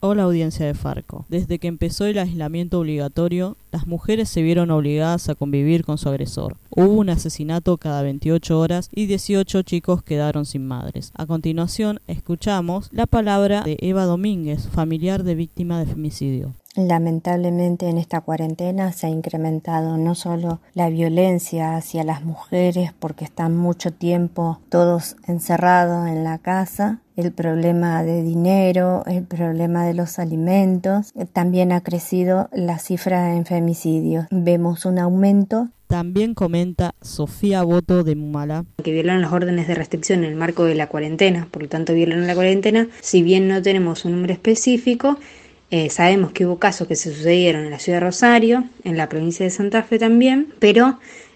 Hola audiencia de Farco. Desde que empezó el aislamiento obligatorio, las mujeres se vieron obligadas a convivir con su agresor. Hubo un asesinato cada 28 horas y 18 chicos quedaron sin madres. A continuación, escuchamos la palabra de Eva Domínguez, familiar de víctima de femicidio. Lamentablemente en esta cuarentena se ha incrementado no solo la violencia hacia las mujeres porque están mucho tiempo todos encerrados en la casa, el problema de dinero, el problema de los alimentos, también ha crecido la cifra en femicidios. Vemos un aumento. También comenta Sofía Boto de Mumala. Que violaron las órdenes de restricción en el marco de la cuarentena, por lo tanto violaron la cuarentena, si bien no tenemos un número específico. Sabemos que hubo casos que se sucedieron en la ciudad de Rosario, en la provincia de Santa Fe también, pero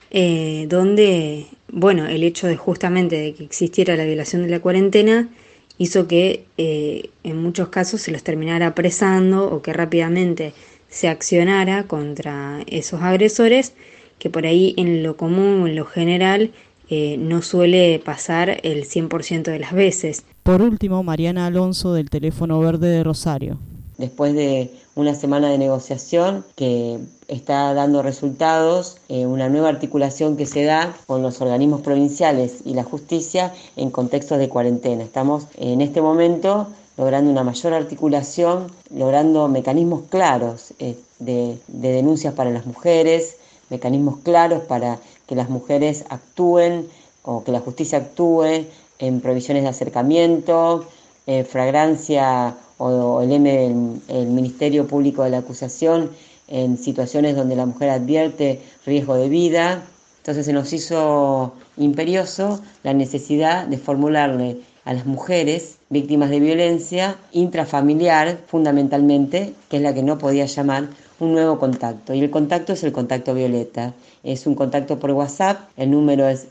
donde, el hecho de justamente de que existiera la violación de la cuarentena hizo que en muchos casos se los terminara apresando o que rápidamente se accionara contra esos agresores, que por ahí en lo común, en lo general, no suele pasar el 100% de las veces. Por último, Mariana Alonso del Teléfono Verde de Rosario. Después de una semana de negociación que está dando resultados, una nueva articulación que se da con los organismos provinciales y la justicia en contextos de cuarentena. Estamos en este momento logrando una mayor articulación, logrando mecanismos claros de denuncias para las mujeres, mecanismos claros para que las mujeres actúen o que la justicia actúe en provisiones de acercamiento, flagrancia o el Ministerio Público de la Acusación en situaciones donde la mujer advierte riesgo de vida. Entonces se nos hizo imperioso la necesidad de formularle a las mujeres víctimas de violencia intrafamiliar, fundamentalmente, que es la que no podía llamar, un nuevo contacto. Y el contacto es el contacto violeta. Es un contacto por WhatsApp, el número es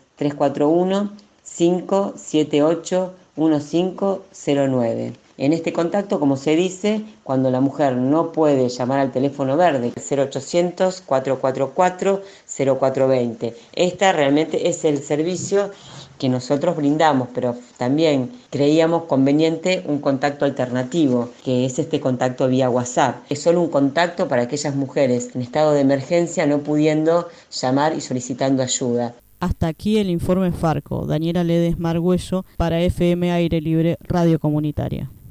341-578-1509. En este contacto, como se dice, cuando la mujer no puede llamar al teléfono verde, 0800-444-0420. Esta realmente es el servicio que nosotros brindamos, pero también creíamos conveniente un contacto alternativo, que es este contacto vía WhatsApp. Es solo un contacto para aquellas mujeres en estado de emergencia no pudiendo llamar y solicitando ayuda. Hasta aquí el informe Farco. Daniela Ledesma Argüello para FM Aire Libre Radio Comunitaria.